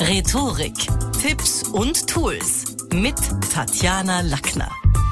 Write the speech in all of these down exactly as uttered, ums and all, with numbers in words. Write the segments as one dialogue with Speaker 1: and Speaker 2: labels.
Speaker 1: Rhetorik, Tipps und Tools mit Tatjana Lackner.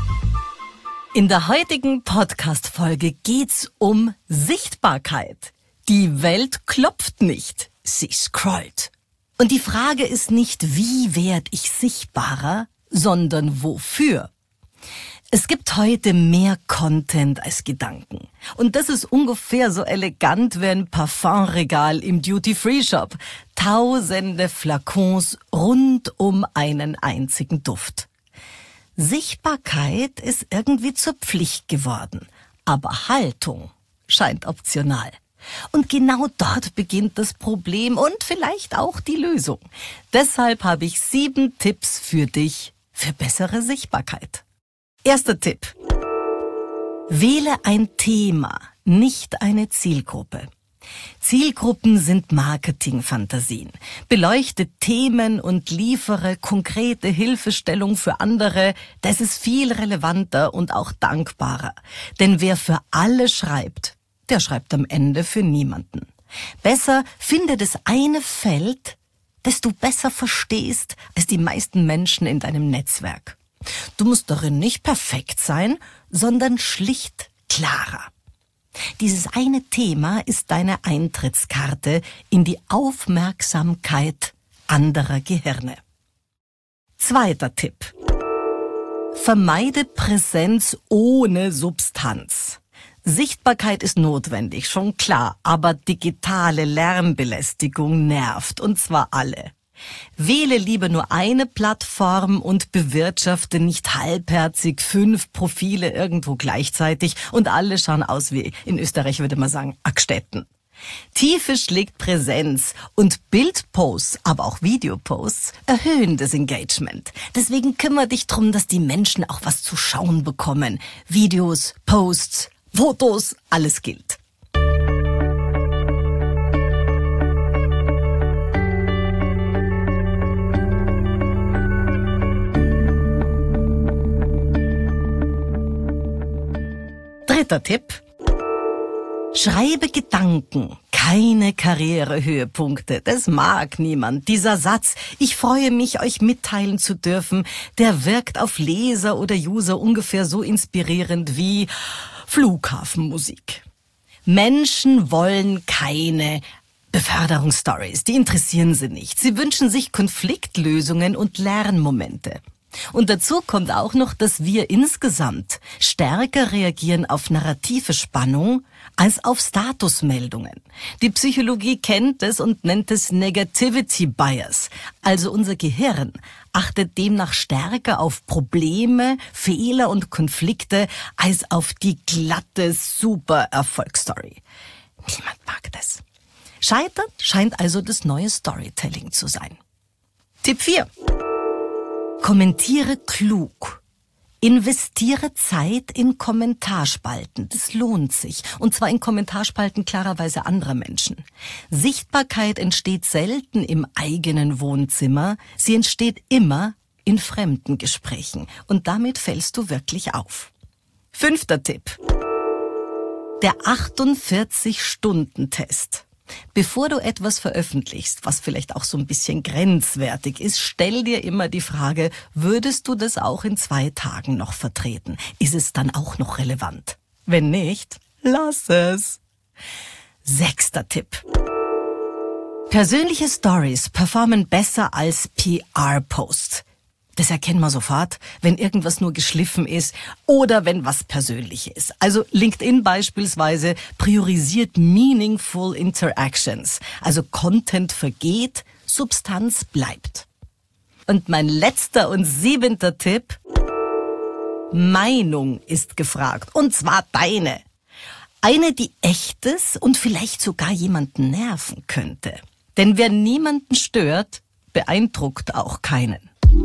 Speaker 1: In der heutigen Podcast-Folge geht's um Sichtbarkeit. Die Welt klopft nicht, sie scrollt. Und die Frage ist nicht, wie werde ich sichtbarer, sondern wofür. Es gibt heute mehr Content als Gedanken. Und das ist ungefähr so elegant wie ein Parfumregal im Duty-Free-Shop. Tausende Flakons rund um einen einzigen Duft. Sichtbarkeit ist irgendwie zur Pflicht geworden. Aber Haltung scheint optional. Und genau dort beginnt das Problem und vielleicht auch die Lösung. Deshalb habe ich sieben Tipps für dich für bessere Sichtbarkeit. Erster Tipp. Wähle ein Thema, nicht eine Zielgruppe. Zielgruppen sind Marketingfantasien. Beleuchte Themen und liefere konkrete Hilfestellung für andere. Das ist viel relevanter und auch dankbarer. Denn wer für alle schreibt, der schreibt am Ende für niemanden. Besser finde das eine Feld, das du besser verstehst als die meisten Menschen in deinem Netzwerk. Du musst darin nicht perfekt sein, sondern schlicht klarer. Dieses eine Thema ist deine Eintrittskarte in die Aufmerksamkeit anderer Gehirne. Zweiter Tipp. Vermeide Präsenz ohne Substanz. Sichtbarkeit ist notwendig, schon klar, aber digitale Lärmbelästigung nervt, und zwar alle. Wähle lieber nur eine Plattform und bewirtschafte nicht halbherzig fünf Profile irgendwo gleichzeitig und alle schauen aus wie, in Österreich würde man sagen, Ackstetten. Tiefe schlägt Präsenz und Bildposts, aber auch Videoposts erhöhen das Engagement. Deswegen kümmere dich drum, dass die Menschen auch was zu schauen bekommen. Videos, Posts, Fotos, alles gilt. Dritter Tipp. Schreibe Gedanken, keine Karrierehöhepunkte. Das mag niemand. Dieser Satz, ich freue mich, euch mitteilen zu dürfen, der wirkt auf Leser oder User ungefähr so inspirierend wie Flughafenmusik. Menschen wollen keine Beförderungsstories, die interessieren sie nicht. Sie wünschen sich Konfliktlösungen und Lernmomente. Und dazu kommt auch noch, dass wir insgesamt stärker reagieren auf narrative Spannung als auf Statusmeldungen. Die Psychologie kennt es und nennt es Negativity Bias. Also unser Gehirn achtet demnach stärker auf Probleme, Fehler und Konflikte als auf die glatte Super-Erfolgsstory. Niemand mag das. Scheitern scheint also das neue Storytelling zu sein. Tipp vier. Kommentiere klug. Investiere Zeit in Kommentarspalten. Das lohnt sich. Und zwar in Kommentarspalten klarerweise anderer Menschen. Sichtbarkeit entsteht selten im eigenen Wohnzimmer. Sie entsteht immer in fremden Gesprächen. Und damit fällst du wirklich auf. Fünfter Tipp. Der achtundvierzig-Stunden-Test. Bevor du etwas veröffentlichst, was vielleicht auch so ein bisschen grenzwertig ist, stell dir immer die Frage, würdest du das auch in zwei Tagen noch vertreten? Ist es dann auch noch relevant? Wenn nicht, lass es. Sechster Tipp. Persönliche Stories performen besser als P R-Posts. Das erkennen wir sofort, wenn irgendwas nur geschliffen ist oder wenn was persönlich ist. Also LinkedIn beispielsweise priorisiert Meaningful Interactions. Also Content vergeht, Substanz bleibt. Und mein letzter und siebenter Tipp. Meinung ist gefragt. Und zwar deine. Eine, die echtes und vielleicht sogar jemanden nerven könnte. Denn wer niemanden stört, beeindruckt auch keinen.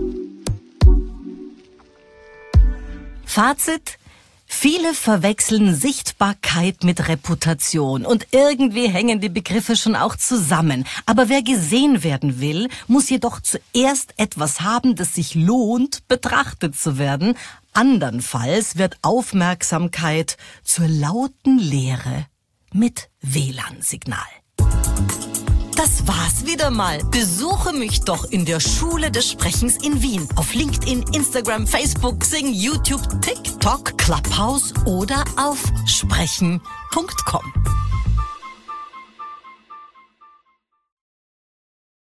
Speaker 1: Fazit: Viele verwechseln Sichtbarkeit mit Reputation und irgendwie hängen die Begriffe schon auch zusammen. Aber wer gesehen werden will, muss jedoch zuerst etwas haben, das sich lohnt, betrachtet zu werden. Andernfalls wird Aufmerksamkeit zur lauten Leere mit W L A N-Signal. Das war's wieder mal. Besuche mich doch in der Schule des Sprechens in Wien. Auf LinkedIn, Instagram, Facebook, Xing, YouTube, TikTok, Clubhouse oder auf sprechen punkt com.